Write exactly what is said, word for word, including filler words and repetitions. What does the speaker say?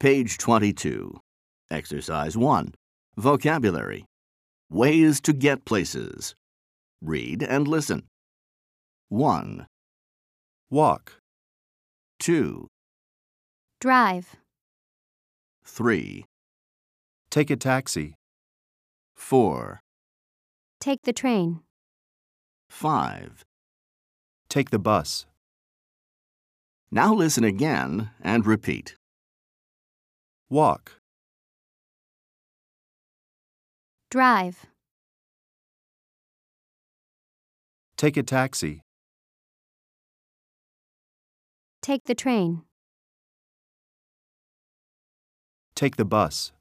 Page twenty-two. Exercise one. Vocabulary. Ways to get places. Read and listen. one, Walk. two, Drive. three, Take a taxi. four, Take the train. five. Take the bus. Now listen again and repeat. Walk. Drive. Take a taxi. Take the train. Take the bus.